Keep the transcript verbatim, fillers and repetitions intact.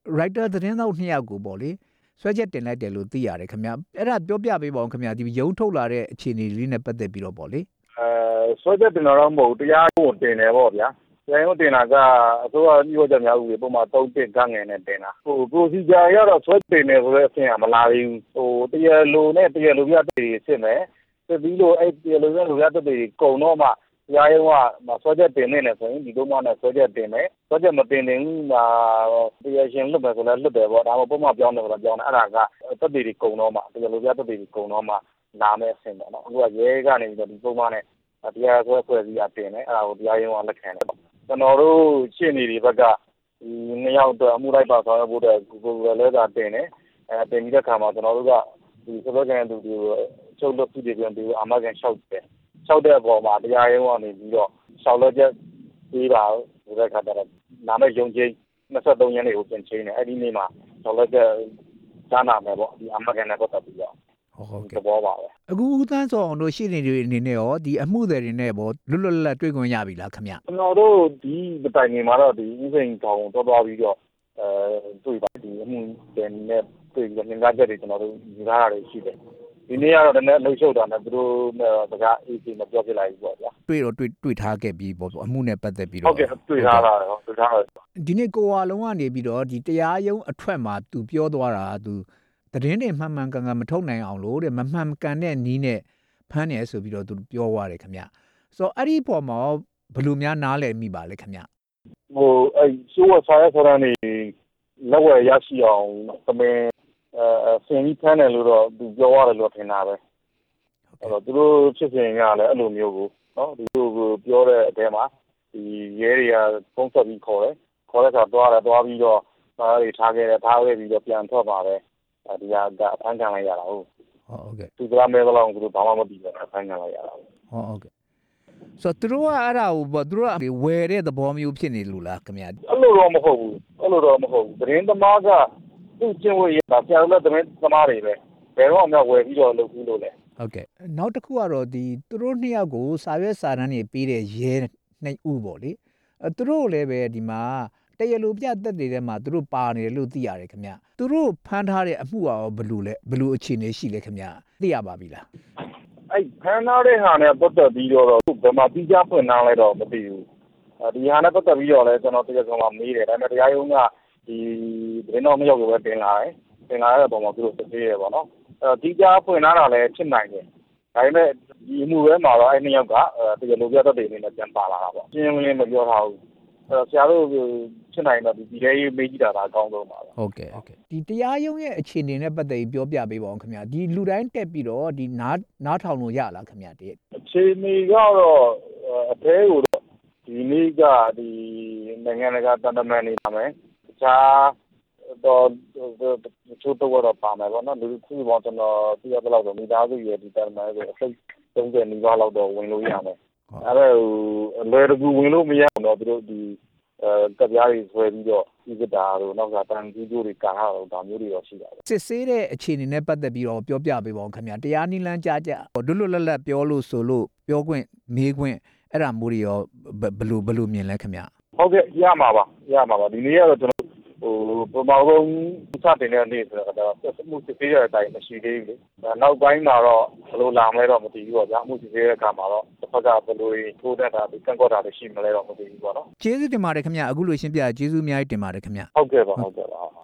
writer သတင်းသောက်နှစ်ယောက်ကိုပေါ့လေဆွဲချက်တင်လိုက်တယ်လို့သိရတယ်ခင်ဗျအဲ့ဒါပြောပြပေးပါဦးခင်ဗျဒီရုံးထုတ်လာတဲ့အခြေအနေလေးနဲ့ပတ်သက်ပြီးတော့ပေါ့လေအဲဆွဲချက်တင်တော့မဟုတ်တရားကိုတင်တယ်ပေါ့ဗျာတရားရုံးတင်တာကအစိုးရပြောကြများဦးပုံမှန်သုံးတင်ကငယ်နဲ့တင်တာဟို procedure ရတော့ဆွဲတင်တယ်ဆိုတဲ့အဆင့်ကမလာသေးဘူးဟိုတရားလိုနဲ့တရားလိုပြတဲ့တွေစစ်မယ်စစ်ပြီးလို့အဲ့တရားလိုနဲ့လိုပြတဲ့တွေကုန်တော့မှတရားရုံးကဆွဲချက်တင်နေတယ်ဆိုရင်ဒီလိုမှနဲ့ဆွဲချက်တင်မယ်ဆွဲချက်မတင်ရင်ဒါတရားရှင်လွတ်မယ်ဆိုလည်းလွတ်တယ်ပေါ့ဒါမှပုံမှန်ပြောင်းတယ်ဆိုတော့ပြောင်းတယ်အဲ့ဒါကတက်တွေကုန်တော့မှတရားလိုပြတဲ့တွေကုန်တော့မှနားမဲ့အဆင့်ပေါ့နော်အခုကရဲကနေပြီးတော့ဒီပုံမှန်နဲ့တရားဆွဲဆွဲပြီးအတင်တယ်အဲ့ဒါကိုတရားရုံးကလက်ခံတယ်ကျွန်တော်တို့ရှင်းနေဒီဘက်ကဒီနှစ်ယောက်တော့အမှုလိုက်ပါဆောင်ရဖို့တဲ့ကိုယ်လည်းသာတင်တယ်အဲတင်ပြီးတဲ့ခါမှာကျွန်တော်တို့ကဒီစပယ်ကန်တူတူချုပ်လို့ပြည်ပြန်ပြီးအာမခံလျှောက်တယ်လျှောက်တဲ့အပေါ်မှာတရားရုံးကနေပြီးတော့လျှောက်လို့ချက်ပြီးပါဆိုတဲ့ခါကျတော့နာမည်ယုံကြည်နှစ်ဆက်သုံးရက်နေကိုပြင်ချင်းတယ်အဲ့ဒီနေ့မှာလျှောက်လို့ချက်ကြားနာမယ်ပေါ့ဒီအာမခံနဲ့ပတ်သက်ပြီးတော့ဟုတ်ကဲ့ဘောပါပဲအခုဦးသန်းစောအောင်တို့ရှင်းနေတွေအနေနဲ့ရောဒီအမှုတွေနဲ့ပေါ့လွတ်လွတ်လပ်လပ်တွေ့ခွင့်ရပြီလားခင်ဗျကျွန်တော်တို့ဒီတိုင်နေမှာတော့ဒီဥစိန်ကောင်တော်တော်ပြီးတော့အဲတွေ့ပါဒီအမှုတွေနဲ့တွေ့ပြီးတော့ငင်္ဂချက်တွေကျွန်တော်တို့ညီလာတာတွေရှိတယ်ဒီနေ့ကတော့လည်းလှုပ်ရှုပ်တာနဲ့သူတို့စကားအေးအေးမပြောပြလိုက်ဘူးပေါ့ဗျာတွေ့တော့တွေ့တွေ့ထားခဲ့ပြီးပေါ့အမှုနဲ့ပတ်သက်ပြီးတော့ဟုတ်ကဲ့တွေ့ထားတာဟုတ်တွေ့ထားတယ်ဒီနေ့ကိုဝါလုံးကနေပြီးတော့ဒီတရားရုံးအထွက်မှာသူပြောသွားတာသူသတင်းတွေမှန်မှန်ကန်ကန်မထုတ်နိုင်အောင်လို့တဲ့မမှန်ကန်တဲ့နီးနဲ့ဖမ်းနေဆိုပြီးတော့သူပြောသွားတယ်ခင်ဗျဆိုတော့အဲ့ဒီပေါ်မှာဘယ်လိုများနားလည်မိပါလဲခင်ဗျဟိုအဲ့ရှိုးဝဆိုင်ရဆိုတာနေလက်ဝယ်ရရှိအောင်သမင်အဲဆင်ကြီးဖမ်းတယ်လို့တော့သူပြောရတယ်လို့ထင်တာပဲအဲ့တော့သူတို့ဖြစ်စဉ်ကလည်းအဲ့လိုမျိုးကိုနော်ဒီလိုကိုပြောတဲ့အထဲမှာဒီရဲတွေကဖုန်းဆက်ပြီးခေါ်တယ်ခေါ်တဲ့အခါသွားတယ်သွားပြီးတော့သားတွေထားခဲ့တယ်ထားခဲ့ပြီးတော့ပြန်ထွက်ပါတယ်ဒီကအဖမ်းခံလိုက်ရတာဟုတ်ဟုတ်ကဲ့သူကမဲဘလောက်သူတို့ဘာမှမပြီးတော့အဖမ်းခံလိုက်ရတာဟုတ်ဟုတ်ကဲ့ဆိုတော့သူတို့ကအဲ့ဒါကိုပေါ့သူတို့ကဝယ်တဲ့သဘောမျိုးဖြစ်နေလို့လားခင်ဗျာအဲ့လိုတော့မဟုတ်ဘူးအဲ့လိုတော့မဟုတ်ဘူးသတင်းသမားကသူ့ကျင့်ဝတ်ရတာဆရာတို့သတင်းသမားတွေပဲဘယ်တော့မှဝယ်ပြီးတော့လုပ်ပြီးလို့လဲဟုတ်ကဲ့နောက်တစ်ခုကတော့ဒီသူတို့နှစ်ယောက်ကိုစာရွက်စာတမ်းတွေပေးတဲ့ရဲနှစ်ဦးပေါ့လေအဲသူတို့လည်းပဲဒီမှာတရားလိုပြသက်တွေထဲမှာသူတို့ပါနေတယ်လို့သိရတယ်ခင်ဗျသူတို့ဖမ်းထားတဲ့အမှုရောဘယ်လိုလဲဘယ်လိုအခြေအနေရှိလဲခင်ဗျသိရပါပြီလားအဲ့ဖမ်းထားတဲ့ဟာနဲ့ပတ်သက်ပြီးတော့ဘယ်မှာပြီးကြဖွင့်ထားလဲတော့မသိဘူးဒီဟာနဲ့ပတ်သက်ပြီးတော့လည်းကျွန်တော်တရားကောင်မေးတယ်ဒါပေမဲ့တရားရုံးကဒီသတင်းတော်မရောက်လို့ပဲတင်လာတယ်တင်လာတဲ့ပုံမှာသူတို့စစ်ဆေးရပေါ့နော်အဲ့ဒီကြဖွင့်ထားတာလည်းဖြစ်နိုင်တယ်ဒါပေမဲ့ဒီအမှုထဲမှာတော့အဲ့နှစ်ယောက်ကတရားလိုပြသက်တွေအနေနဲ့ပြန်ပါလာတာပေါ့ရှင်းရှင်းမပြောထားဘူးအဲ့တော့ဆရာတို့ဖြစ်နိုင်တော့ဒီဒီလေးမေးကြည့်တာဒါအကောင်းဆုံးပါပဲဟုတ်ကဲ့ဟုတ်ကဲ့ဒီတရားရုံးရဲ့အခြေအနေနဲ့ပတ်သက်ပြီးပြောပြပေးပါဦးခင်ဗျာဒီလူတိုင်းတက်ပြီးတော့ဒီနားနားထောင်လို့ရလားခင်ဗျာဒီအခြေအနေကတော့အသေးကိုတော့ဒီနေ့ကဒီနိုင်ငံတကာတန်တမန်နေပါမယ်တခြားတော့ချိုးတော့ပါမယ်ပေါ့နော်လူခုပေါ့ကျွန်တော်ပြရတော့တော့မိသားစုရဲ့ဒီတန်တမန်ကိုအစိတ်သုံးဆယ်နီးပါးလောက်တော့ဝင်လို့ရမယ်အဲ့ဒါဟိုလွယ်တကူဝင်လို့မရအောင်တော့သူတို့ဒီအဲကပြားတွေဆွဲပြီးတော့ဒီကတာတို့နောက်ကတန်ကြီးတို့တွေကားတော့ဒါမျိုးတွေတော့ရှိတာပဲစစ်ဆေးတဲ့အခြေအနေနဲ့ပတ်သက်ပြီးတော့ပြောပြပေးပါဦးခင်ဗျာတရားနီလန်းကြကြလွတ်လွတ်လပ်လပ်ပြောလို့ဆိုလို့ပြောခွင့်မေးခွင့်အဲ့ဒါမျိုးတွေရောဘယ်လိုဘယ်လိုမြင်လဲခင်ဗျာဟုတ်ကဲ့ရမှာပါရမှာပါဒီနေ့ကတော့ကျွန်တော်ဟိုပမာဆုံးစတင်တဲ့နေ့ဆိုတော့ဆက်မှုစစ်ဆေးရတဲ့အတိုင်းမရှိသေးဘူးလေနောက်ပိုင်းမှာတော့ဘယ်လိုလာမလဲတော့မသိဘူးပေါ့ဗျာမှုစစ်ဆေးတဲ့အခါမှာတော့တစ်ဖက်ကဘယ်လိုထိုးတတ်တာဒီကန့်ကွက်တာတွေရှိမလဲတော့မသိဘူးပေါ့နော်ကျေးဇူးတင်ပါတယ်ခင်ဗျာအခုလိုရှင်းပြကျေးဇူးအများကြီးတင်ပါတယ်ခင်ဗျာဟုတ်ကဲ့ပါဟုတ်ကဲ့ပါ